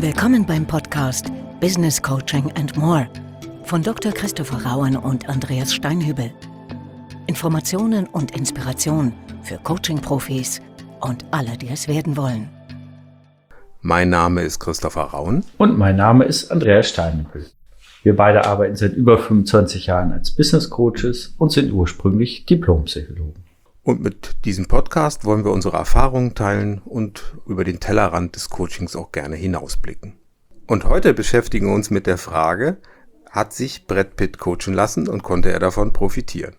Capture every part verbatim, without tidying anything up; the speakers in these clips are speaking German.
Willkommen beim Podcast Business Coaching and More von Doktor Christopher Rauen und Andreas Steinhübel. Informationen und Inspiration für Coaching-Profis und alle, die es werden wollen. Mein Name ist Christopher Rauen. Und mein Name ist Andreas Steinhübel. Wir beide arbeiten seit über fünfundzwanzig Jahren als Business Coaches und sind ursprünglich Diplompsychologen. Und mit diesem Podcast wollen wir unsere Erfahrungen teilen und über den Tellerrand des Coachings auch gerne hinausblicken. Und heute beschäftigen wir uns mit der Frage, hat sich Brad Pitt coachen lassen und konnte er davon profitieren?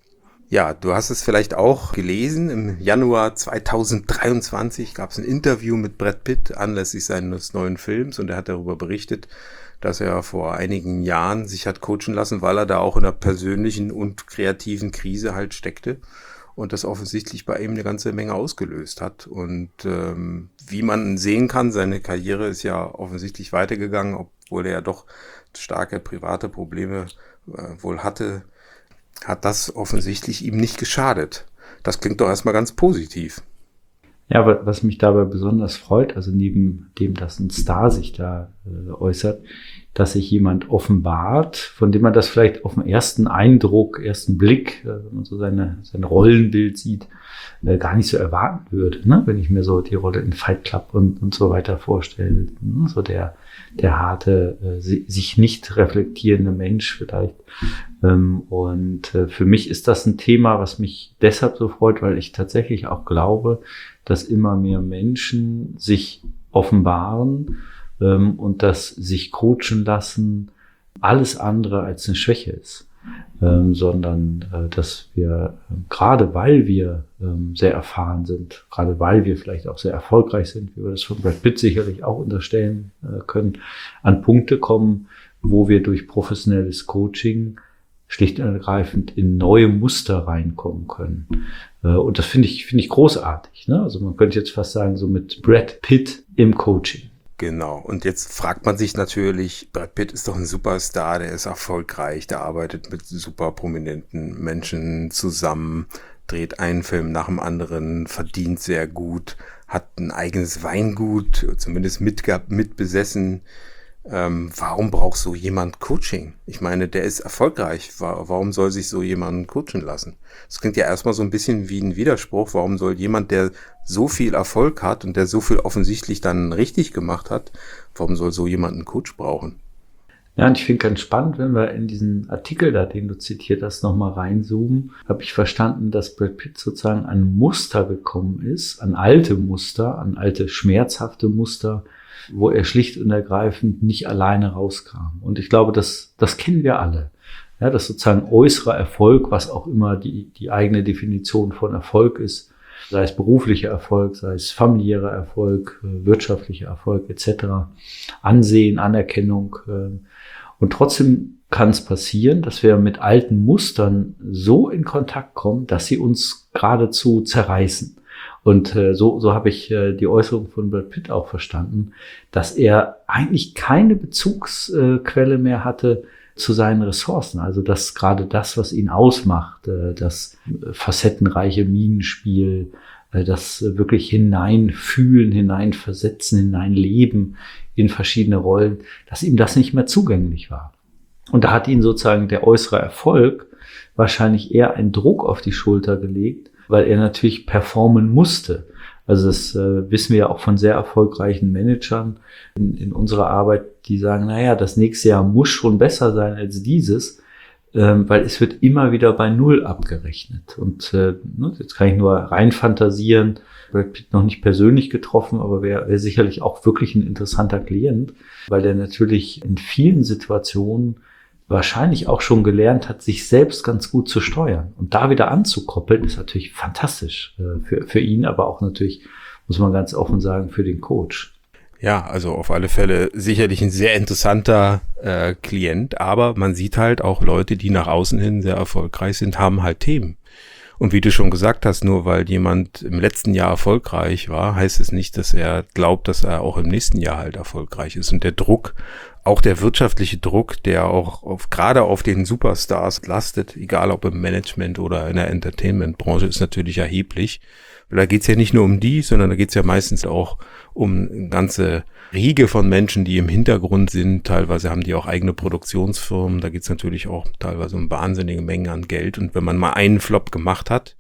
Ja, du hast es vielleicht auch gelesen, im Januar zweitausenddreiundzwanzig gab es ein Interview mit Brad Pitt anlässlich seines neuen Films und er hat darüber berichtet, dass er vor einigen Jahren sich hat coachen lassen, weil er da auch in einer persönlichen und kreativen Krise halt steckte. Und das offensichtlich bei ihm eine ganze Menge ausgelöst hat. Und ähm, wie man sehen kann, seine Karriere ist ja offensichtlich weitergegangen, obwohl er ja doch starke private Probleme äh, wohl hatte, hat das offensichtlich ihm nicht geschadet. Das klingt doch erstmal ganz positiv. Ja, aber was mich dabei besonders freut, also neben dem, dass ein Star sich da äh, äußert, dass sich jemand offenbart, von dem man das vielleicht auf den ersten Eindruck, ersten Blick, äh, wenn man so seine, sein Rollenbild sieht, äh, gar nicht so erwarten würde, ne? Wenn ich mir so die Rolle in Fight Club und, und so weiter vorstelle, ne? So der, der harte, äh, sich nicht reflektierende Mensch vielleicht. Ähm, und äh, für mich ist das ein Thema, was mich deshalb so freut, weil ich tatsächlich auch glaube, dass immer mehr Menschen sich offenbaren ähm, und dass sich coachen lassen alles andere als eine Schwäche ist, ähm, sondern äh, dass wir, äh, gerade weil wir ähm, sehr erfahren sind, gerade weil wir vielleicht auch sehr erfolgreich sind, wie wir das von Brad Pitt sicherlich auch unterstellen äh, können, an Punkte kommen, wo wir durch professionelles Coaching schlicht und ergreifend in neue Muster reinkommen können. Und das finde ich, finde ich großartig, ne? Also man könnte jetzt fast sagen, so mit Brad Pitt im Coaching. Genau. Und jetzt fragt man sich natürlich, Brad Pitt ist doch ein Superstar, der ist erfolgreich, der arbeitet mit super prominenten Menschen zusammen, dreht einen Film nach dem anderen, verdient sehr gut, hat ein eigenes Weingut, zumindest mit, mitbesessen. Ähm, warum braucht so jemand Coaching? Ich meine, der ist erfolgreich. Warum soll sich so jemand coachen lassen? Das klingt ja erstmal so ein bisschen wie ein Widerspruch. Warum soll jemand, der so viel Erfolg hat und der so viel offensichtlich dann richtig gemacht hat, warum soll so jemand einen Coach brauchen? Ja, und ich finde ganz spannend, wenn wir in diesen Artikel da, den du zitiert hast, nochmal reinzoomen, habe ich verstanden, dass Brad Pitt sozusagen an Muster gekommen ist, an alte Muster, an alte schmerzhafte Muster, wo er schlicht und ergreifend nicht alleine rauskam. Und ich glaube, das, das kennen wir alle. Ja, das sozusagen äußerer Erfolg, was auch immer die, die eigene Definition von Erfolg ist, sei es beruflicher Erfolg, sei es familiärer Erfolg, wirtschaftlicher Erfolg et cetera, Ansehen, Anerkennung. Und trotzdem kann es passieren, dass wir mit alten Mustern so in Kontakt kommen, dass sie uns geradezu zerreißen. Und äh, so, so habe ich äh, die Äußerung von Brad Pitt auch verstanden, dass er eigentlich keine Bezugsquelle äh, mehr hatte zu seinen Ressourcen. Also dass gerade das, was ihn ausmacht, äh, das äh, facettenreiche Minenspiel, äh, das äh, wirklich hineinfühlen, hineinversetzen, hineinleben in verschiedene Rollen, dass ihm das nicht mehr zugänglich war. Und da hat ihn sozusagen der äußere Erfolg wahrscheinlich eher einen Druck auf die Schulter gelegt, weil er natürlich performen musste. Also das äh, wissen wir ja auch von sehr erfolgreichen Managern in, in unserer Arbeit, die sagen, naja, das nächste Jahr muss schon besser sein als dieses, ähm, weil es wird immer wieder bei Null abgerechnet. Und äh, ne, jetzt kann ich nur rein fantasieren, Brad Pitt noch nicht persönlich getroffen, aber wäre wär sicherlich auch wirklich ein interessanter Klient, weil der natürlich in vielen Situationen wahrscheinlich auch schon gelernt hat, sich selbst ganz gut zu steuern. Und da wieder anzukoppeln, ist natürlich fantastisch äh, für, für ihn, aber auch natürlich, muss man ganz offen sagen, für den Coach. Ja, also auf alle Fälle sicherlich ein sehr interessanter äh, Klient, aber man sieht halt auch Leute, die nach außen hin sehr erfolgreich sind, haben halt Themen. Und wie du schon gesagt hast, nur weil jemand im letzten Jahr erfolgreich war, heißt es nicht, dass er glaubt, dass er auch im nächsten Jahr halt erfolgreich ist. Und der Druck, auch der wirtschaftliche Druck, der auch auf, gerade auf den Superstars lastet, egal ob im Management oder in der Entertainment-Branche, ist natürlich erheblich, Da geht's ja nicht nur um die, sondern da geht's ja meistens auch um eine ganze Riege von Menschen, die im Hintergrund sind. Teilweise haben die auch eigene Produktionsfirmen. Da geht's natürlich auch teilweise um wahnsinnige Mengen an Geld. Und wenn man mal einen Flop gemacht hat,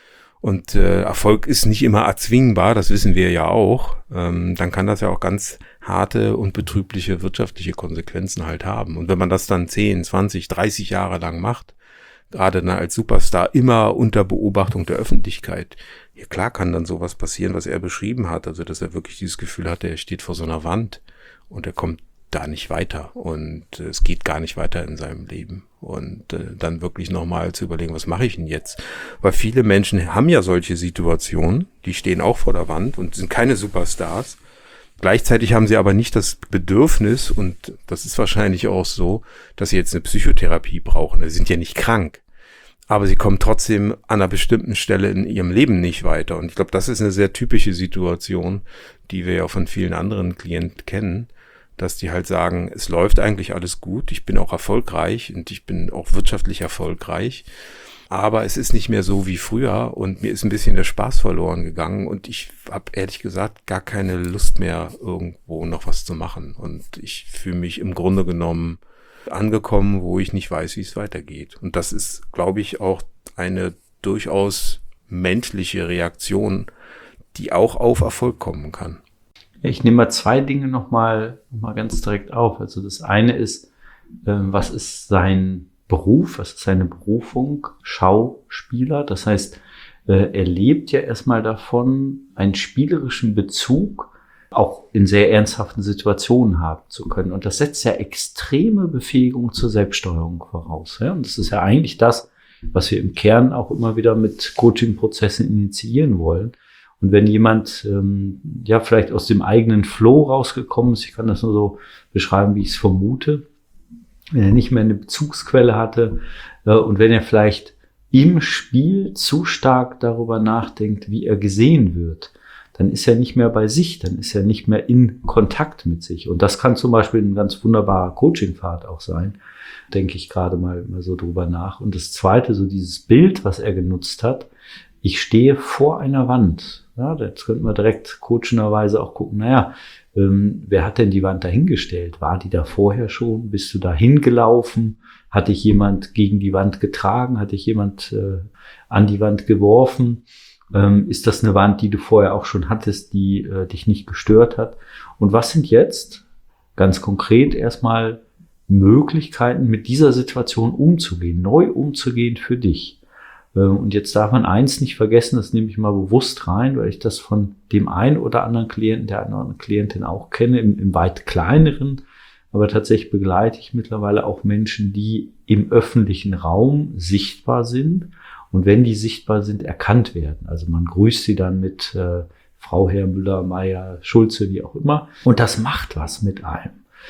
und äh, Erfolg ist nicht immer erzwingbar, das wissen wir ja auch, ähm, dann kann das ja auch ganz harte und betrübliche wirtschaftliche Konsequenzen halt haben. Und wenn man das dann zehn, zwanzig, dreißig Jahre lang macht, gerade dann als Superstar immer unter Beobachtung der Öffentlichkeit, ja klar kann dann sowas passieren, was er beschrieben hat, also dass er wirklich dieses Gefühl hatte, er steht vor so einer Wand und er kommt da nicht weiter und äh, es geht gar nicht weiter in seinem Leben. Und äh, dann wirklich nochmal zu überlegen, was mache ich denn jetzt? Weil viele Menschen haben ja solche Situationen, die stehen auch vor der Wand und sind keine Superstars. Gleichzeitig haben sie aber nicht das Bedürfnis, und das ist wahrscheinlich auch so, dass sie jetzt eine Psychotherapie brauchen. Sie sind ja nicht krank, aber sie kommen trotzdem an einer bestimmten Stelle in ihrem Leben nicht weiter. Und ich glaube, das ist eine sehr typische Situation, die wir ja von vielen anderen Klienten kennen, dass die halt sagen, es läuft eigentlich alles gut, ich bin auch erfolgreich und ich bin auch wirtschaftlich erfolgreich, aber es ist nicht mehr so wie früher und mir ist ein bisschen der Spaß verloren gegangen und ich habe ehrlich gesagt gar keine Lust mehr, irgendwo noch was zu machen. Und ich fühle mich im Grunde genommen angekommen, wo ich nicht weiß, wie es weitergeht. Und das ist, glaube ich, auch eine durchaus menschliche Reaktion, die auch auf Erfolg kommen kann. Ich nehme mal zwei Dinge nochmal noch mal ganz direkt auf. Also das eine ist, äh, was ist sein Beruf, was ist seine Berufung? Schauspieler. Das heißt, äh, er lebt ja erstmal davon, einen spielerischen Bezug auch in sehr ernsthaften Situationen haben zu können. Und das setzt ja extreme Befähigung zur Selbststeuerung voraus. Ja? Und das ist ja eigentlich das, was wir im Kern auch immer wieder mit Coaching-Prozessen initiieren wollen. Und wenn jemand ähm, ja vielleicht aus dem eigenen Flow rausgekommen ist, ich kann das nur so beschreiben, wie ich es vermute, wenn er nicht mehr eine Bezugsquelle hatte äh, und wenn er vielleicht im Spiel zu stark darüber nachdenkt, wie er gesehen wird, dann ist er nicht mehr bei sich, dann ist er nicht mehr in Kontakt mit sich. Und das kann zum Beispiel ein ganz wunderbarer Coaching-Pfad auch sein, denke ich gerade mal, mal so drüber nach. Und das Zweite, so dieses Bild, was er genutzt hat, ich stehe vor einer Wand. Ja, jetzt könnten wir direkt coachenderweise auch gucken, naja, ähm, wer hat denn die Wand dahingestellt? War die da vorher schon? Bist du da hingelaufen? Hat dich jemand gegen die Wand getragen? Hat dich jemand äh, an die Wand geworfen? Ähm, ist das eine Wand, die du vorher auch schon hattest, die äh, dich nicht gestört hat? Und was sind jetzt ganz konkret erstmal Möglichkeiten, mit dieser Situation umzugehen, neu umzugehen für dich? Und jetzt darf man eins nicht vergessen, das nehme ich mal bewusst rein, weil ich das von dem einen oder anderen Klienten, der anderen Klientin auch kenne, im, im weit kleineren. Aber tatsächlich begleite ich mittlerweile auch Menschen, die im öffentlichen Raum sichtbar sind. Und wenn die sichtbar sind, erkannt werden. Also man grüßt sie dann mit äh, Frau, Herr Müller, Meier, Schulze, wie auch immer. Und das macht was mit einem.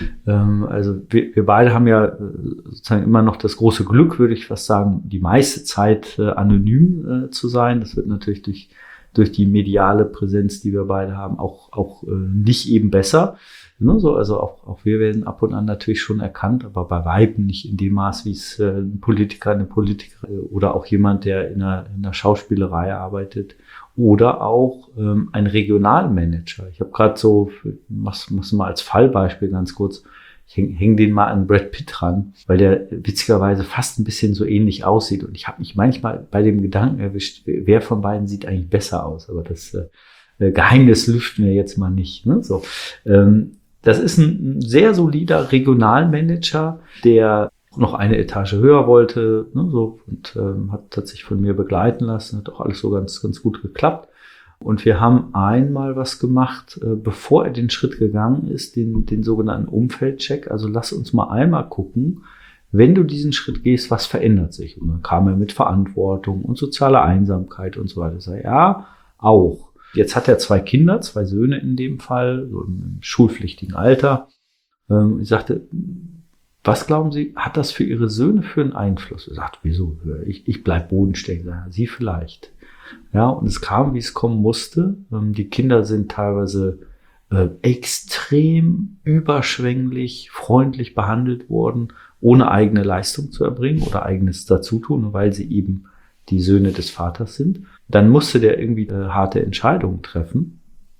Also wir, wir beide haben ja sozusagen immer noch das große Glück, würde ich fast sagen, die meiste Zeit äh, anonym äh, zu sein. Das wird natürlich durch durch die mediale Präsenz, die wir beide haben, auch auch äh, nicht eben besser. Ne? So, also auch auch wir werden ab und an natürlich schon erkannt, aber bei Weitem nicht in dem Maß, wie es äh, ein Politiker, eine Politikerin oder auch jemand, der in einer, in einer Schauspielerei arbeitet. Oder auch ähm, ein Regionalmanager. Ich habe gerade so, mach's, mach's mal als Fallbeispiel ganz kurz, ich häng, häng den mal an Brad Pitt ran, weil der witzigerweise fast ein bisschen so ähnlich aussieht. Und ich habe mich manchmal bei dem Gedanken erwischt, wer von beiden sieht eigentlich besser aus. Aber das äh, Geheimnis lüften wir jetzt mal nicht. Ne? So, ähm, das ist ein sehr solider Regionalmanager, der noch eine Etage höher wollte, ne, so, und ähm, hat, hat sich von mir begleiten lassen, hat auch alles so ganz, ganz gut geklappt. Und wir haben einmal was gemacht, äh, bevor er den Schritt gegangen ist, den, den sogenannten Umfeldcheck. Also lass uns mal einmal gucken, wenn du diesen Schritt gehst, was verändert sich? Und dann kam er mit Verantwortung und sozialer Einsamkeit und so weiter. Ich sage, ja, auch. Jetzt hat er zwei Kinder, zwei Söhne in dem Fall, so im schulpflichtigen Alter. Ähm, ich sagte, was glauben Sie, hat das für Ihre Söhne für einen Einfluss? Er sagt, wieso? Ich, ich bleib bodenständig. Sie vielleicht. Ja, und es kam, wie es kommen musste. Die Kinder sind teilweise äh, extrem überschwänglich, freundlich behandelt worden, ohne eigene Leistung zu erbringen oder eigenes Dazutun, weil sie eben die Söhne des Vaters sind. Dann musste der irgendwie äh, harte Entscheidungen treffen.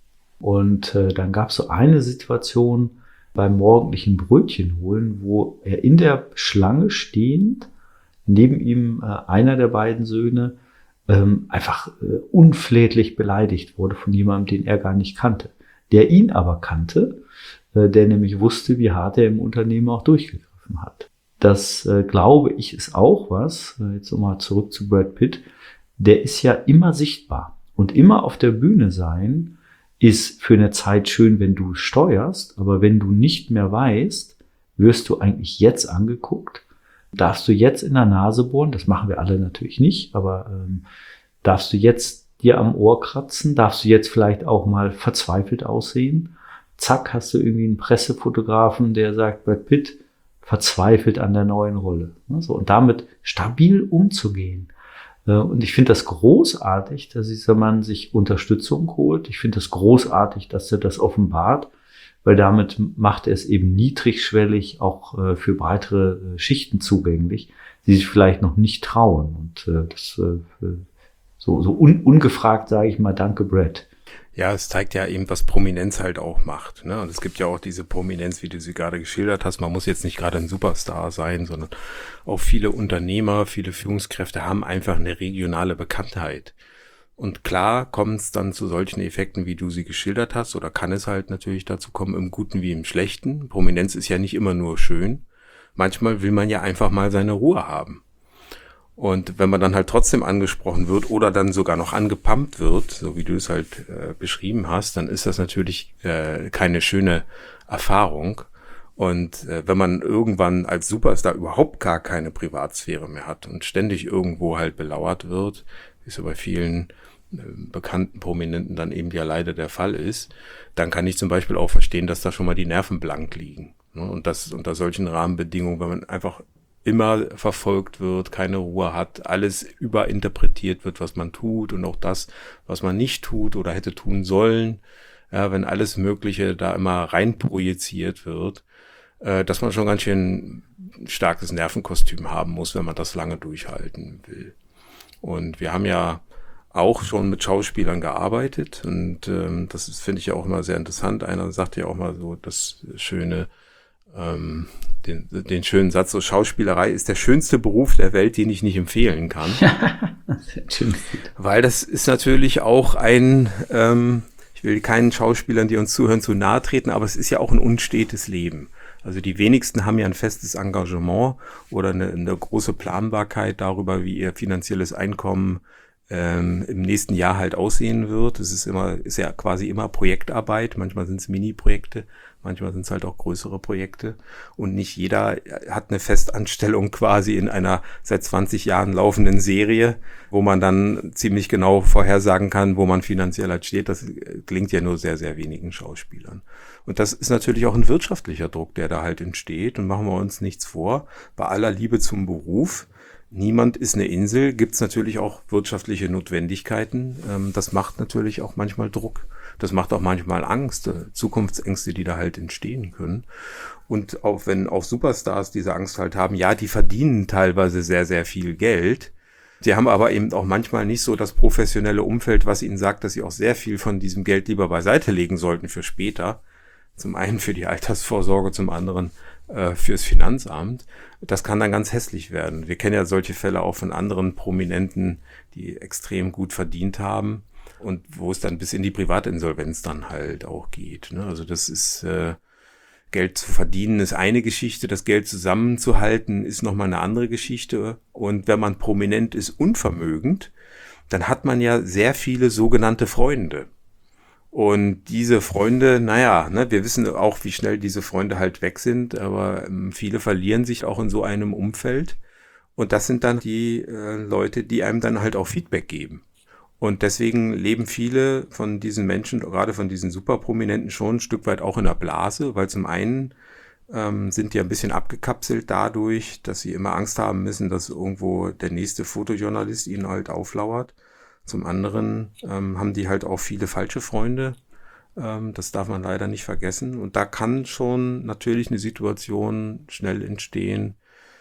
Und äh, dann gab es so eine Situation beim morgendlichen Brötchen holen, wo er in der Schlange stehend, neben ihm äh, einer der beiden Söhne, ähm, einfach äh, unflätlich beleidigt wurde von jemandem, den er gar nicht kannte. Der ihn aber kannte, äh, der nämlich wusste, wie hart er im Unternehmen auch durchgegriffen hat. Das, äh, glaube ich, ist auch was, äh, jetzt nochmal zurück zu Brad Pitt, der ist ja immer sichtbar. Und immer auf der Bühne sein ist für eine Zeit schön, wenn du steuerst, aber wenn du nicht mehr weißt, wirst du eigentlich jetzt angeguckt, darfst du jetzt in der Nase bohren, das machen wir alle natürlich nicht, aber ähm, darfst du jetzt dir am Ohr kratzen, darfst du jetzt vielleicht auch mal verzweifelt aussehen, zack, hast du irgendwie einen Pressefotografen, der sagt, Brad Pitt verzweifelt an der neuen Rolle. So, und damit stabil umzugehen. Und ich finde das großartig, dass dieser Mann sich Unterstützung holt. Ich finde das großartig, dass er das offenbart, weil damit macht er es eben niedrigschwellig auch für breitere Schichten zugänglich, die sich vielleicht noch nicht trauen. Und das so, so un, ungefragt sage ich mal, danke Brad. Ja, es zeigt ja eben, was Prominenz halt auch macht, ne? Und es gibt ja auch diese Prominenz, wie du sie gerade geschildert hast. Man muss jetzt nicht gerade ein Superstar sein, sondern auch viele Unternehmer, viele Führungskräfte haben einfach eine regionale Bekanntheit. Und klar kommt es dann zu solchen Effekten, wie du sie geschildert hast, oder kann es halt natürlich dazu kommen, im Guten wie im Schlechten. Prominenz ist ja nicht immer nur schön. Manchmal will man ja einfach mal seine Ruhe haben. Und wenn man dann halt trotzdem angesprochen wird oder dann sogar noch angepumpt wird, so wie du es halt äh, beschrieben hast, dann ist das natürlich äh, keine schöne Erfahrung. Und äh, wenn man irgendwann als Superstar überhaupt gar keine Privatsphäre mehr hat und ständig irgendwo halt belauert wird, wie es so bei vielen äh, bekannten Prominenten dann eben ja leider der Fall ist, dann kann ich zum Beispiel auch verstehen, dass da schon mal die Nerven blank liegen. Ne? Und das unter solchen Rahmenbedingungen, wenn man einfach immer verfolgt wird, keine Ruhe hat, alles überinterpretiert wird, was man tut und auch das, was man nicht tut oder hätte tun sollen, ja, wenn alles Mögliche da immer reinprojiziert wird, äh, dass man schon ganz schön starkes Nervenkostüm haben muss, wenn man das lange durchhalten will. Und wir haben ja auch schon mit Schauspielern gearbeitet und ähm, das ist, finde ich ja auch immer sehr interessant. Einer sagt ja auch mal so das schöne, ähm, den, den schönen Satz, so Schauspielerei ist der schönste Beruf der Welt, den ich nicht empfehlen kann. Weil das ist natürlich auch ein, ähm, ich will keinen Schauspielern, die uns zuhören, zu nahe treten, aber es ist ja auch ein unstetes Leben. Also die wenigsten haben ja ein festes Engagement oder eine, eine große Planbarkeit darüber, wie ihr finanzielles Einkommen ähm, im nächsten Jahr halt aussehen wird. Es ist immer, ist ja quasi immer Projektarbeit. Manchmal sind es Mini-Projekte, manchmal sind es halt auch größere Projekte. Und nicht jeder hat eine Festanstellung quasi in einer seit zwanzig Jahren laufenden Serie, wo man dann ziemlich genau vorhersagen kann, wo man finanziell halt steht. Das gelingt ja nur sehr, sehr wenigen Schauspielern. Und das ist natürlich auch ein wirtschaftlicher Druck, der da halt entsteht. Und machen wir uns nichts vor, bei aller Liebe zum Beruf, niemand ist eine Insel, gibt es natürlich auch wirtschaftliche Notwendigkeiten. Das macht natürlich auch manchmal Druck. Das macht auch manchmal Angst, Zukunftsängste, die da halt entstehen können. Und auch wenn auch Superstars diese Angst halt haben, ja, die verdienen teilweise sehr, sehr viel Geld. Die haben aber eben auch manchmal nicht so das professionelle Umfeld, was ihnen sagt, dass sie auch sehr viel von diesem Geld lieber beiseite legen sollten für später. Zum einen für die Altersvorsorge, zum anderen äh, fürs Finanzamt. Das kann dann ganz hässlich werden. Wir kennen ja solche Fälle auch von anderen Prominenten, die extrem gut verdient haben und wo es dann bis in die Privatinsolvenz dann halt auch geht. Ne? Also das ist, äh, Geld zu verdienen ist eine Geschichte, das Geld zusammenzuhalten ist nochmal eine andere Geschichte. Und wenn man prominent ist und vermögend, dann hat man ja sehr viele sogenannte Freunde. Und diese Freunde, naja, ne, wir wissen auch, wie schnell diese Freunde halt weg sind, aber ähm, viele verlieren sich auch in so einem Umfeld. Und das sind dann die äh, Leute, die einem dann halt auch Feedback geben. Und deswegen leben viele von diesen Menschen, gerade von diesen Superprominenten, schon ein Stück weit auch in der Blase, weil zum einen ähm, sind die ein bisschen abgekapselt dadurch, dass sie immer Angst haben müssen, dass irgendwo der nächste Fotojournalist ihnen halt auflauert. Zum anderen ähm, haben die halt auch viele falsche Freunde. Ähm, das darf man leider nicht vergessen. Und da kann schon natürlich eine Situation schnell entstehen,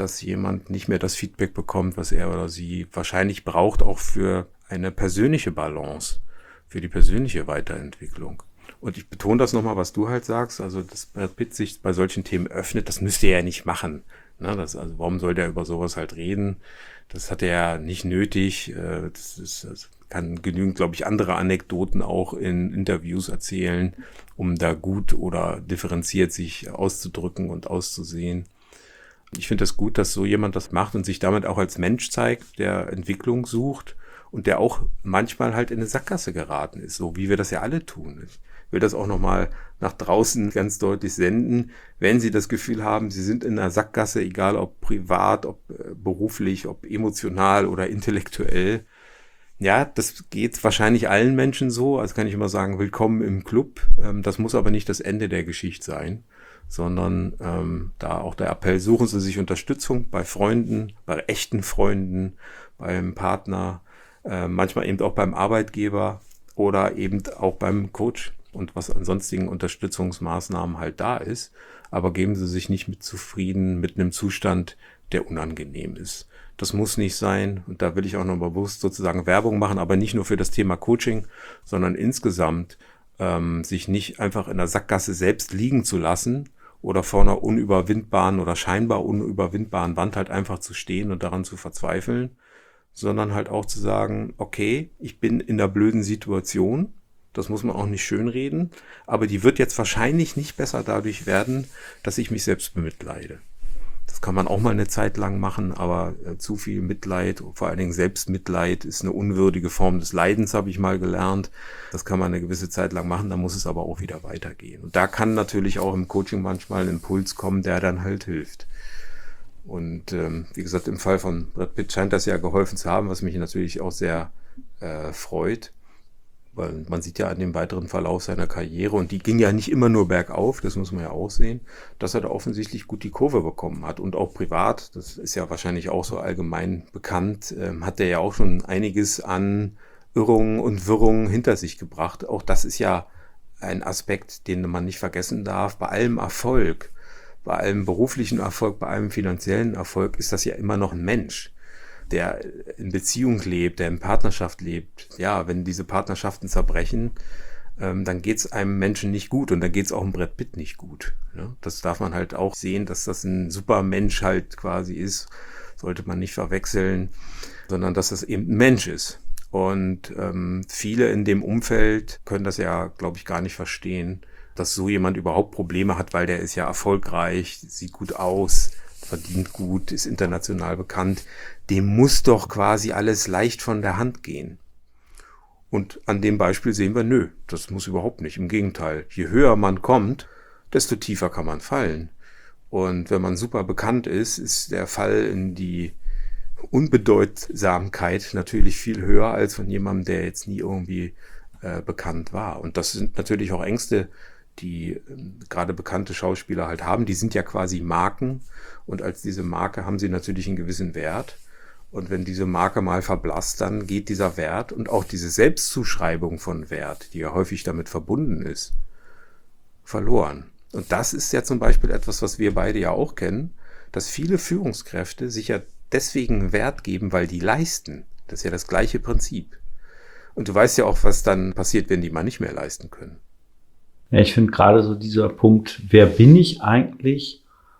dass jemand nicht mehr das Feedback bekommt, was er oder sie wahrscheinlich braucht, auch für eine persönliche Balance, für die persönliche Weiterentwicklung. Und ich betone das nochmal, was du halt sagst, also dass Brad Pitt sich bei solchen Themen öffnet, das müsste er ja nicht machen. Ne? Das, also warum soll der über sowas halt reden? Das hat er ja nicht nötig. Das, ist, das kann genügend, glaube ich, andere Anekdoten auch in Interviews erzählen, um da gut oder differenziert sich auszudrücken und auszusehen. Ich finde das gut, dass so jemand das macht und sich damit auch als Mensch zeigt, der Entwicklung sucht und der auch manchmal halt in eine Sackgasse geraten ist, so wie wir das ja alle tun. Ich will das auch nochmal nach draußen ganz deutlich senden. Wenn Sie das Gefühl haben, Sie sind in einer Sackgasse, egal ob privat, ob beruflich, ob emotional oder intellektuell, ja, das geht wahrscheinlich allen Menschen so. Also kann ich immer sagen, willkommen im Club. Das muss aber nicht das Ende der Geschichte sein, sondern ähm, da auch der Appell, suchen Sie sich Unterstützung bei Freunden, bei echten Freunden, beim Partner, äh, manchmal eben auch beim Arbeitgeber oder eben auch beim Coach und was an sonstigen Unterstützungsmaßnahmen halt da ist. Aber geben Sie sich nicht mit zufrieden mit einem Zustand, der unangenehm ist. Das muss nicht sein und da will ich auch noch bewusst sozusagen Werbung machen, aber nicht nur für das Thema Coaching, sondern insgesamt ähm, sich nicht einfach in der Sackgasse selbst liegen zu lassen oder vor einer unüberwindbaren oder scheinbar unüberwindbaren Wand halt einfach zu stehen und daran zu verzweifeln, sondern halt auch zu sagen, okay, ich bin in einer blöden Situation, das muss man auch nicht schönreden, aber die wird jetzt wahrscheinlich nicht besser dadurch werden, dass ich mich selbst bemitleide. Das kann man auch mal eine Zeit lang machen, aber äh, zu viel Mitleid, vor allen Dingen Selbstmitleid, ist eine unwürdige Form des Leidens, habe ich mal gelernt. Das kann man eine gewisse Zeit lang machen, dann muss es aber auch wieder weitergehen. Und da kann natürlich auch im Coaching manchmal ein Impuls kommen, der dann halt hilft. Und ähm, wie gesagt, im Fall von Brad Pitt scheint das ja geholfen zu haben, was mich natürlich auch sehr äh, freut. Weil man sieht ja an dem weiteren Verlauf seiner Karriere, und die ging ja nicht immer nur bergauf, das muss man ja auch sehen, dass er da offensichtlich gut die Kurve bekommen hat. Und auch privat, das ist ja wahrscheinlich auch so allgemein bekannt, ähm, hat er ja auch schon einiges an Irrungen und Wirrungen hinter sich gebracht. Auch das ist ja ein Aspekt, den man nicht vergessen darf. Bei allem Erfolg, bei allem beruflichen Erfolg, bei allem finanziellen Erfolg ist das ja immer noch ein Mensch, der in Beziehung lebt, der in Partnerschaft lebt. Ja, wenn diese Partnerschaften zerbrechen, ähm, dann geht es einem Menschen nicht gut und dann geht es auch einem Brad Pitt nicht gut. Ne? Das darf man halt auch sehen, dass das ein super Mensch halt quasi ist, sollte man nicht verwechseln, sondern dass das eben ein Mensch ist. Und ähm, viele in dem Umfeld können das ja, glaube ich, gar nicht verstehen, dass so jemand überhaupt Probleme hat, weil der ist ja erfolgreich, sieht gut aus, verdient gut, ist international bekannt. Dem muss doch quasi alles leicht von der Hand gehen. Und an dem Beispiel sehen wir, nö, das muss überhaupt nicht. Im Gegenteil, je höher man kommt, desto tiefer kann man fallen. Und wenn man super bekannt ist, ist der Fall in die Unbedeutsamkeit natürlich viel höher als von jemandem, der jetzt nie irgendwie äh, bekannt war. Und das sind natürlich auch Ängste, die äh, gerade bekannte Schauspieler halt haben. Die sind ja quasi Marken, und als diese Marke haben sie natürlich einen gewissen Wert. Und wenn diese Marke mal verblasst, dann geht dieser Wert und auch diese Selbstzuschreibung von Wert, die ja häufig damit verbunden ist, verloren. Und das ist ja zum Beispiel etwas, was wir beide ja auch kennen, dass viele Führungskräfte sich ja deswegen Wert geben, weil die leisten. Das ist ja das gleiche Prinzip. Und du weißt ja auch, was dann passiert, wenn die mal nicht mehr leisten können. Ja, ich finde gerade so dieser Punkt, wer bin ich eigentlich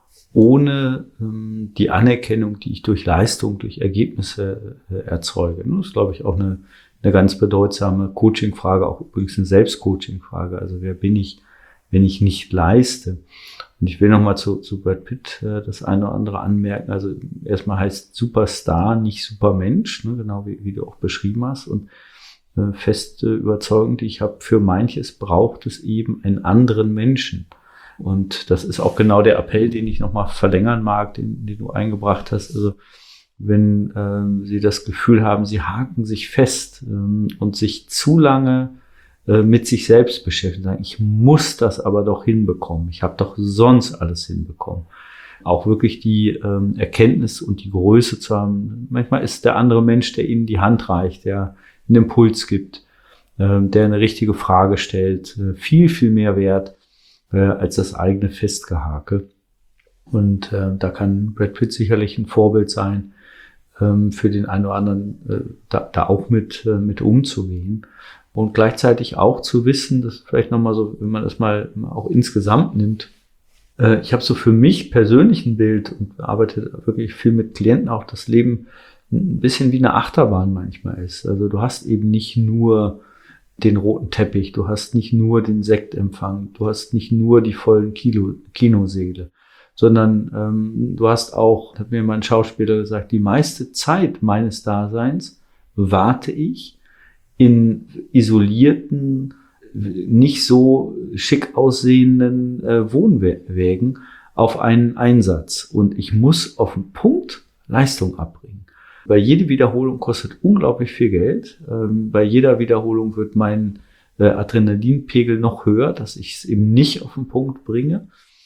ohne ähm, die Anerkennung, die ich durch Leistung, durch Ergebnisse äh, erzeuge? Das ist, glaube ich, auch eine, eine ganz bedeutsame Coaching-Frage, auch übrigens eine Selbst-Coaching-Frage. Also wer bin ich, wenn ich nicht leiste? Und ich will nochmal zu, zu Brad Pitt äh, das eine oder andere anmerken. Also erstmal heißt Superstar nicht Supermensch, ne, genau wie, wie du auch beschrieben hast. Und äh, feste Überzeugung, die ich habe, für manches braucht es eben einen anderen Menschen. Und das ist auch genau der Appell, den ich nochmal verlängern mag, den, den du eingebracht hast. Also wenn ähm, Sie das Gefühl haben, Sie haken sich fest ähm, und sich zu lange äh, mit sich selbst beschäftigen, sagen, ich muss das aber doch hinbekommen. Ich habe doch sonst alles hinbekommen. Auch wirklich die ähm, Erkenntnis und die Größe zu haben. Manchmal ist der andere Mensch, der Ihnen die Hand reicht, der einen Impuls gibt, äh, der eine richtige Frage stellt, äh, viel, viel mehr wert als das eigene Festgehake. Und äh, da kann Brad Pitt sicherlich ein Vorbild sein, ähm, für den einen oder anderen äh, da, da auch mit, äh, mit umzugehen. Und gleichzeitig auch zu wissen, dass vielleicht nochmal so, wenn man das mal auch insgesamt nimmt, äh, ich habe so für mich persönlich ein Bild und arbeite wirklich viel mit Klienten, auch das Leben ein bisschen wie eine Achterbahn manchmal ist. Also du hast eben nicht nur den roten Teppich, du hast nicht nur den Sektempfang, du hast nicht nur die vollen Kilo, Kinosäle, sondern ähm, du hast auch, hat mir mein Schauspieler gesagt, die meiste Zeit meines Daseins warte ich in isolierten, nicht so schick aussehenden äh, Wohnwägen auf einen Einsatz. Und ich muss auf den Punkt Leistung abbringen. Weil jede Wiederholung kostet unglaublich viel Geld. Ähm, bei jeder Wiederholung wird mein äh, Adrenalinpegel noch höher, dass ich es eben nicht auf den Punkt bringe.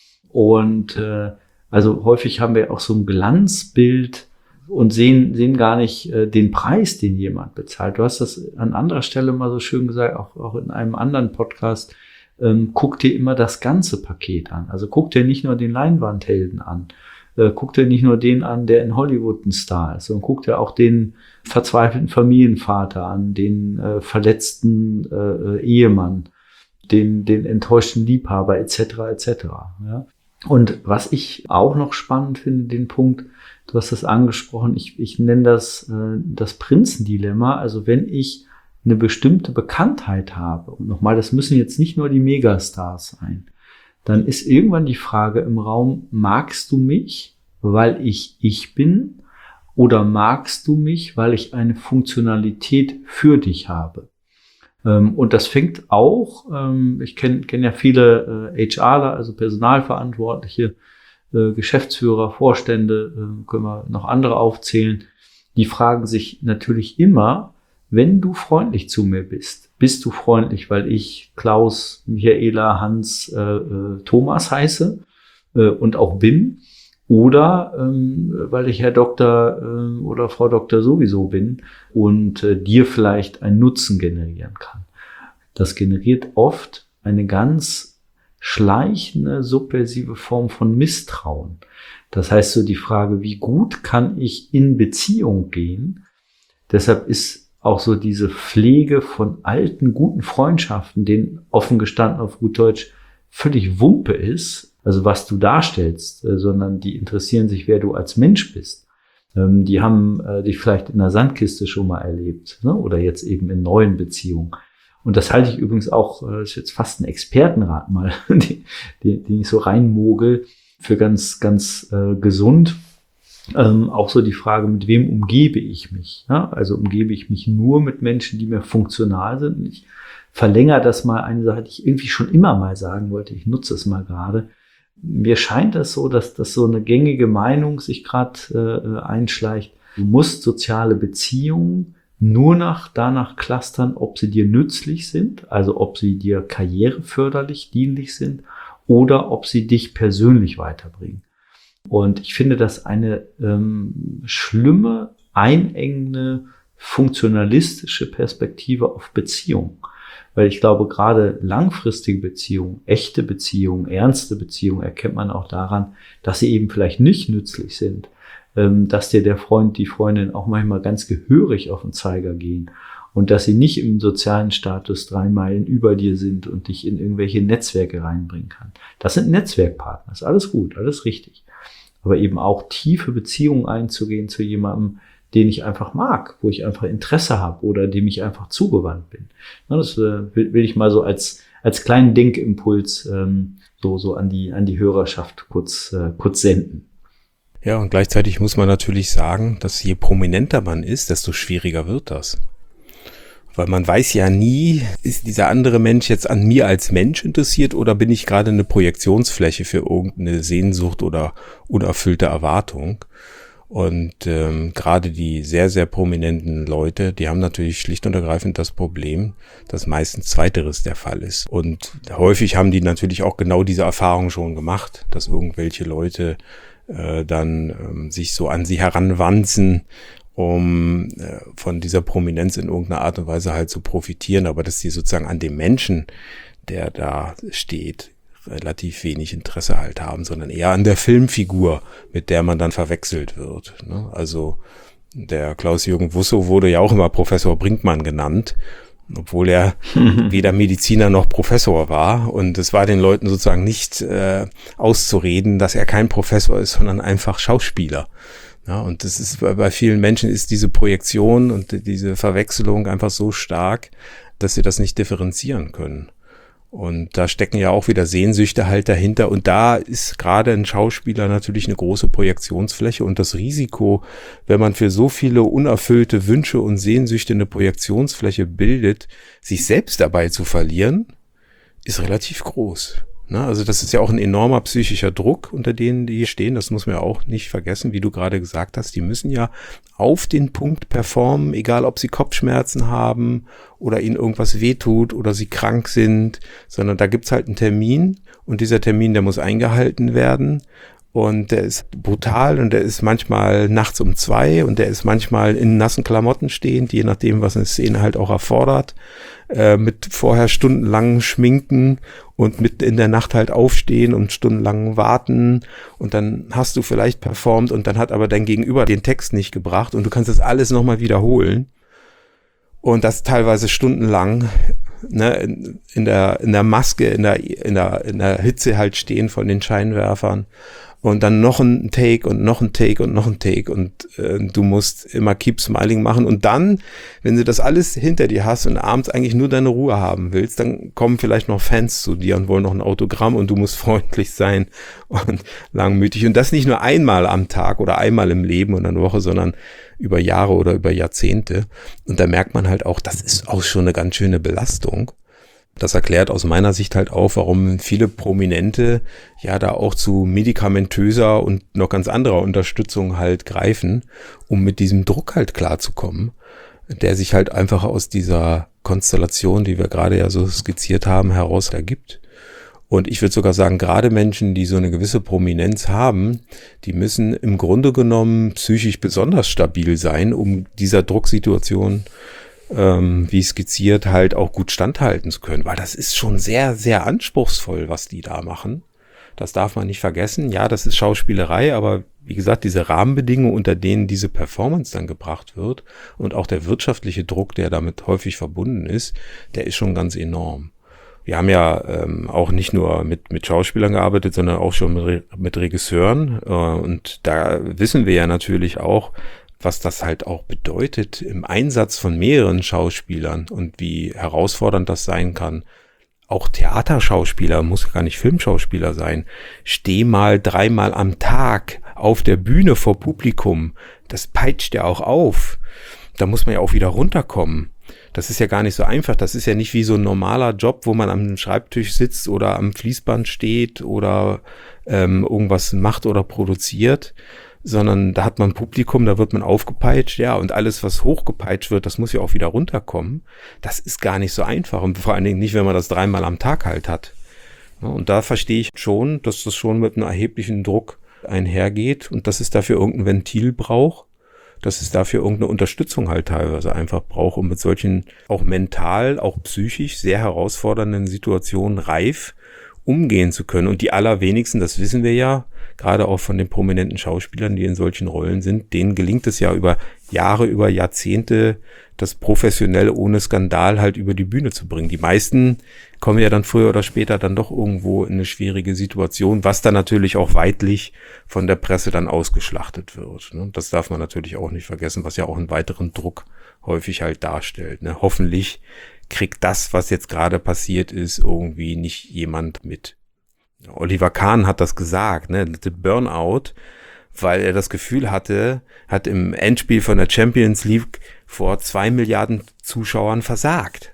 Und äh, also häufig haben wir auch so ein Glanzbild und sehen sehen gar nicht äh, den Preis, den jemand bezahlt. Du hast das an anderer Stelle mal so schön gesagt, auch auch in einem anderen Podcast. Ähm, guck dir immer das ganze Paket an. Also guck dir nicht nur den Leinwandhelden an. Äh, guck dir nicht nur den an, der in Hollywood ein Star ist, sondern guck dir auch den verzweifelten Familienvater an, den äh, verletzten äh, Ehemann, den den enttäuschten Liebhaber et cetera et cetera. Ja? Und was ich auch noch spannend finde, den Punkt, du hast das angesprochen, ich, ich nenne das äh, das Prinzendilemma. Also wenn ich eine bestimmte Bekanntheit habe, und nochmal, das müssen jetzt nicht nur die Megastars sein, dann ist irgendwann die Frage im Raum, magst du mich, weil ich ich bin, oder magst du mich, weil ich eine Funktionalität für dich habe? Ähm, und das fängt auch, ähm, ich kenne kenn ja viele äh, HRler, also Personalverantwortliche, äh, Geschäftsführer, Vorstände, äh, können wir noch andere aufzählen, die fragen sich natürlich immer, wenn du freundlich zu mir bist, bist du freundlich, weil ich Klaus, Michaela, Hans, äh, äh, Thomas heiße äh, und auch bin, oder ähm, weil ich Herr Doktor äh, oder Frau Doktor sowieso bin und äh, dir vielleicht einen Nutzen generieren kann. Das generiert oft eine ganz schleichende, subversive Form von Misstrauen. Das heißt so die Frage, wie gut kann ich in Beziehung gehen? Deshalb ist auch so diese Pflege von alten, guten Freundschaften, denen offen gestanden auf gut Deutsch völlig Wumpe ist, also was du darstellst, äh, sondern die interessieren sich, wer du als Mensch bist. Ähm, die haben äh, dich vielleicht in einer Sandkiste schon mal erlebt, ne? Oder jetzt eben in neuen Beziehungen. Und das halte ich übrigens auch, äh, ist jetzt fast ein Expertenrat mal, die, die, die ich so reinmogel, für ganz, ganz äh, gesund. Ähm, auch so die Frage, mit wem umgebe ich mich? Ja? Also umgebe ich mich nur mit Menschen, die mir funktional sind. Und ich verlängere das mal eine Sache, die ich irgendwie schon immer mal sagen wollte. Ich nutze es mal gerade. Mir scheint das so, dass das so eine gängige Meinung sich gerade äh, einschleicht. Du musst soziale Beziehungen nur nach danach clustern, ob sie dir nützlich sind, also ob sie dir karriereförderlich, dienlich sind oder ob sie dich persönlich weiterbringen. Und ich finde das eine ähm, schlimme, einengende, funktionalistische Perspektive auf Beziehung. Weil ich glaube, gerade langfristige Beziehungen, echte Beziehungen, ernste Beziehungen erkennt man auch daran, dass sie eben vielleicht nicht nützlich sind. Ähm, dass dir der Freund, die Freundin auch manchmal ganz gehörig auf den Zeiger gehen. Und dass sie nicht im sozialen Status drei Meilen über dir sind und dich in irgendwelche Netzwerke reinbringen kann. Das sind Netzwerkpartner, ist alles gut, alles richtig. Aber eben auch tiefe Beziehungen einzugehen zu jemandem, den ich einfach mag, wo ich einfach Interesse habe oder dem ich einfach zugewandt bin. Das will ich mal so als als kleinen Denkimpuls ähm, so so an die an die Hörerschaft kurz äh, kurz senden. Ja, und gleichzeitig muss man natürlich sagen, dass je prominenter man ist, desto schwieriger wird das. Weil man weiß ja nie, ist dieser andere Mensch jetzt an mir als Mensch interessiert oder bin ich gerade eine Projektionsfläche für irgendeine Sehnsucht oder unerfüllte Erwartung. Und ähm, gerade die sehr, sehr prominenten Leute, die haben natürlich schlicht und ergreifend das Problem, dass meistens Zweiteres der Fall ist. Und häufig haben die natürlich auch genau diese Erfahrung schon gemacht, dass irgendwelche Leute äh, dann ähm, sich so an sie heranwanzen, um äh, von dieser Prominenz in irgendeiner Art und Weise halt zu profitieren, aber dass die sozusagen an dem Menschen, der da steht, relativ wenig Interesse halt haben, sondern eher an der Filmfigur, mit der man dann verwechselt wird. Ne? Also der Klaus-Jürgen Wusso wurde ja auch immer Professor Brinkmann genannt, obwohl er weder Mediziner noch Professor war. Und es war den Leuten sozusagen nicht äh, auszureden, dass er kein Professor ist, sondern einfach Schauspieler. Ja, und das ist bei vielen Menschen ist diese Projektion und diese Verwechslung einfach so stark, dass sie das nicht differenzieren können. Und da stecken ja auch wieder Sehnsüchte halt dahinter. Und da ist gerade ein Schauspieler natürlich eine große Projektionsfläche. Und das Risiko, wenn man für so viele unerfüllte Wünsche und Sehnsüchte eine Projektionsfläche bildet, sich selbst dabei zu verlieren, ist relativ groß. Na, also das ist ja auch ein enormer psychischer Druck, unter denen die stehen. Das muss man ja auch nicht vergessen, wie du gerade gesagt hast. Die müssen ja auf den Punkt performen, egal ob sie Kopfschmerzen haben oder ihnen irgendwas wehtut oder sie krank sind, sondern da gibt's halt einen Termin und dieser Termin, der muss eingehalten werden. Und der ist brutal und der ist manchmal nachts um zwei und der ist manchmal in nassen Klamotten stehend, je nachdem, was eine Szene halt auch erfordert, äh, mit vorher stundenlangen Schminken und mit in der Nacht halt aufstehen und stundenlang warten und dann hast du vielleicht performt und dann hat aber dein Gegenüber den Text nicht gebracht und du kannst das alles nochmal wiederholen und das teilweise stundenlang. Ne, in, in der in der Maske, in der in der in der Hitze halt stehen von den Scheinwerfern und dann noch ein Take und noch ein Take und noch ein Take und äh, du musst immer Keep Smiling machen und dann, wenn du das alles hinter dir hast und abends eigentlich nur deine Ruhe haben willst, dann kommen vielleicht noch Fans zu dir und wollen noch ein Autogramm und du musst freundlich sein und langmütig und das nicht nur einmal am Tag oder einmal im Leben oder eine Woche, sondern über Jahre oder über Jahrzehnte. Und da merkt man halt auch, das ist auch schon eine ganz schöne Belastung. Das erklärt aus meiner Sicht halt auch, warum viele Prominente ja da auch zu medikamentöser und noch ganz anderer Unterstützung halt greifen, um mit diesem Druck halt klarzukommen, der sich halt einfach aus dieser Konstellation, die wir gerade ja so skizziert haben, heraus ergibt. Und ich würde sogar sagen, gerade Menschen, die so eine gewisse Prominenz haben, die müssen im Grunde genommen psychisch besonders stabil sein, um dieser Drucksituation, ähm, wie skizziert, halt auch gut standhalten zu können. Weil das ist schon sehr, sehr anspruchsvoll, was die da machen. Das darf man nicht vergessen. Ja, das ist Schauspielerei, aber wie gesagt, diese Rahmenbedingungen, unter denen diese Performance dann gebracht wird und auch der wirtschaftliche Druck, der damit häufig verbunden ist, der ist schon ganz enorm. Wir haben ja ähm, auch nicht nur mit mit Schauspielern gearbeitet, sondern auch schon mit, Re- mit Regisseuren. Äh, und da wissen wir ja natürlich auch, was das halt auch bedeutet im Einsatz von mehreren Schauspielern und wie herausfordernd das sein kann. Auch Theaterschauspieler, muss gar nicht Filmschauspieler sein. Steh mal dreimal am Tag auf der Bühne vor Publikum. Das peitscht ja auch auf. Da muss man ja auch wieder runterkommen. Das ist ja gar nicht so einfach. Das ist ja nicht wie so ein normaler Job, wo man am Schreibtisch sitzt oder am Fließband steht oder ähm, irgendwas macht oder produziert, sondern da hat man ein Publikum, da wird man aufgepeitscht, ja, und alles, was hochgepeitscht wird, das muss ja auch wieder runterkommen. Das ist gar nicht so einfach und vor allen Dingen nicht, wenn man das dreimal am Tag halt hat. Ja, und da verstehe ich schon, dass das schon mit einem erheblichen Druck einhergeht und dass es dafür irgendein Ventil braucht, dass es dafür irgendeine Unterstützung halt teilweise einfach braucht, um mit solchen auch mental, auch psychisch sehr herausfordernden Situationen reif umgehen zu können. Und die allerwenigsten, das wissen wir ja, gerade auch von den prominenten Schauspielern, die in solchen Rollen sind, denen gelingt es ja über Jahre, über Jahrzehnte, das professionell ohne Skandal halt über die Bühne zu bringen. Die meisten kommen ja dann früher oder später dann doch irgendwo in eine schwierige Situation, was dann natürlich auch weitlich von der Presse dann ausgeschlachtet wird. Das darf man natürlich auch nicht vergessen, was ja auch einen weiteren Druck häufig halt darstellt. Hoffentlich kriegt das, was jetzt gerade passiert ist, irgendwie nicht jemand mit. Oliver Kahn hat das gesagt, ne, Burnout, weil er das Gefühl hatte, hat im Endspiel von der Champions League vor zwei Milliarden Zuschauern versagt.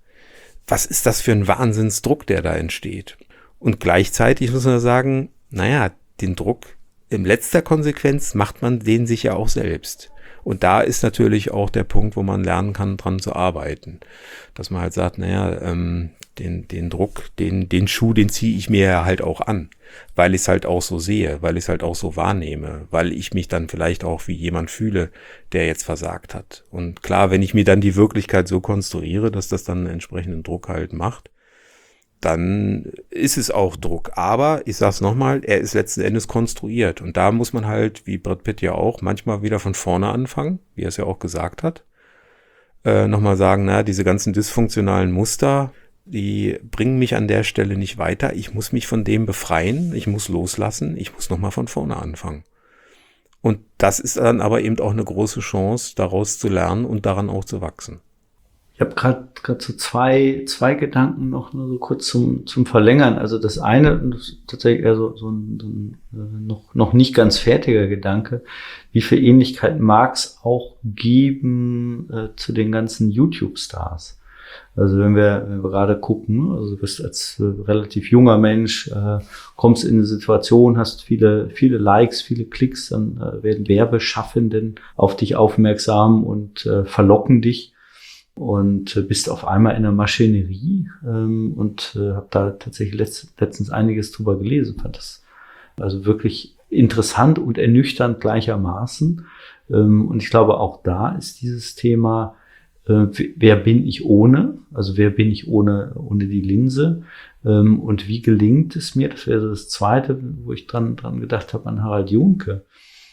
Was ist das für ein Wahnsinnsdruck, der da entsteht? Und gleichzeitig muss man sagen, naja, den Druck in letzter Konsequenz macht man den sich ja auch selbst. Und da ist natürlich auch der Punkt, wo man lernen kann, dran zu arbeiten. Dass man halt sagt, naja, ähm, den, den Druck, den, den Schuh, den ziehe ich mir ja halt auch an, weil ich es halt auch so sehe, weil ich es halt auch so wahrnehme, weil ich mich dann vielleicht auch wie jemand fühle, der jetzt versagt hat. Und klar, wenn ich mir dann die Wirklichkeit so konstruiere, dass das dann einen entsprechenden Druck halt macht, dann ist es auch Druck. Aber, ich sag's nochmal, er ist letzten Endes konstruiert. Und da muss man halt, wie Brad Pitt ja auch, manchmal wieder von vorne anfangen, wie er es ja auch gesagt hat. Äh, nochmal sagen, na, diese ganzen dysfunktionalen Muster, die bringen mich an der Stelle nicht weiter. Ich muss mich von dem befreien, ich muss loslassen, ich muss nochmal von vorne anfangen. Und das ist dann aber eben auch eine große Chance, daraus zu lernen und daran auch zu wachsen. Ich habe gerade gerade so zwei zwei Gedanken noch nur so kurz zum zum Verlängern. Also das eine, das ist tatsächlich eher so, so ein, so ein äh, noch noch nicht ganz fertiger Gedanke. Wie viel Ähnlichkeit mag es auch geben äh, zu den ganzen YouTube-Stars? Also wenn wir, wenn wir gerade gucken, also du bist als äh, relativ junger Mensch, äh, kommst in eine Situation, hast viele viele Likes, viele Klicks, dann äh, werden Werbeschaffenden auf dich aufmerksam und äh, verlocken dich. Und äh, bist auf einmal in der Maschinerie ähm, und äh, habe da tatsächlich letzt, letztens einiges drüber gelesen. Fand das also wirklich interessant und ernüchternd gleichermaßen. Ähm, und ich glaube, auch da ist dieses Thema, äh, wer bin ich ohne? Also wer bin ich ohne ohne die Linse? Ähm, und wie gelingt es mir? Das wäre so das Zweite, wo ich dran dran gedacht habe, an Harald Juhnke.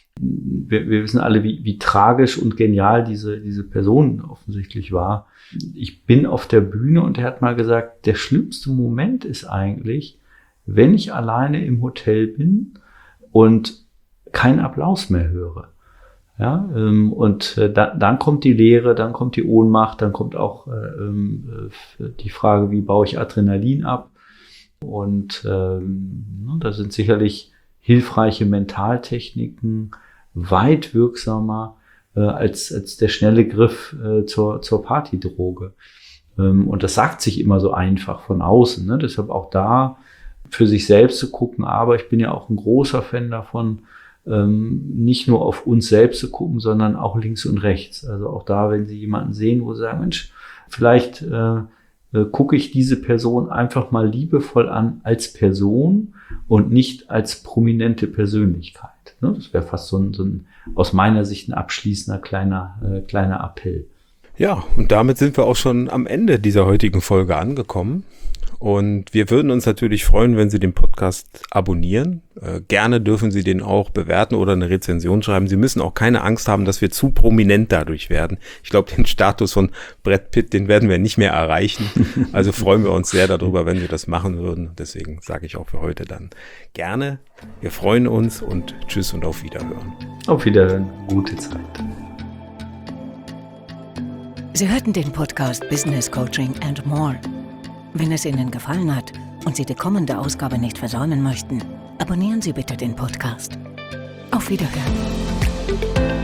Wir, wir wissen alle, wie, wie tragisch und genial diese, diese Person offensichtlich war. Ich bin auf der Bühne und er hat mal gesagt, der schlimmste Moment ist eigentlich, wenn ich alleine im Hotel bin und keinen Applaus mehr höre. Ja, ähm, und äh, da, dann kommt die Leere, dann kommt die Ohnmacht, dann kommt auch äh, die Frage, wie baue ich Adrenalin ab? Und ähm, da sind sicherlich hilfreiche Mentaltechniken weit wirksamer äh, als, als der schnelle Griff äh, zur, zur Partydroge. Ähm, und das sagt sich immer so einfach von außen. Ne? Deshalb auch da für sich selbst zu gucken. Aber ich bin ja auch ein großer Fan davon, ähm, nicht nur auf uns selbst zu gucken, sondern auch links und rechts. Also auch da, wenn Sie jemanden sehen, wo Sie sagen, Mensch, vielleicht äh, äh, gucke ich diese Person einfach mal liebevoll an als Person und nicht als prominente Persönlichkeit. Ne? Das wäre fast so ein, so ein, aus meiner Sicht ein abschließender kleiner, äh, kleiner Appell. Ja, und damit sind wir auch schon am Ende dieser heutigen Folge angekommen. Und wir würden uns natürlich freuen, wenn Sie den Podcast abonnieren. Äh, gerne dürfen Sie den auch bewerten oder eine Rezension schreiben. Sie müssen auch keine Angst haben, dass wir zu prominent dadurch werden. Ich glaube, den Status von Brad Pitt, den werden wir nicht mehr erreichen. Also freuen wir uns sehr darüber, wenn wir das machen würden. Deswegen sage ich auch für heute dann gerne. Wir freuen uns und tschüss und auf Wiederhören. Auf Wiederhören. Gute Zeit. Sie hörten den Podcast Business Coaching and More. Wenn es Ihnen gefallen hat und Sie die kommende Ausgabe nicht versäumen möchten, abonnieren Sie bitte den Podcast. Auf Wiederhören.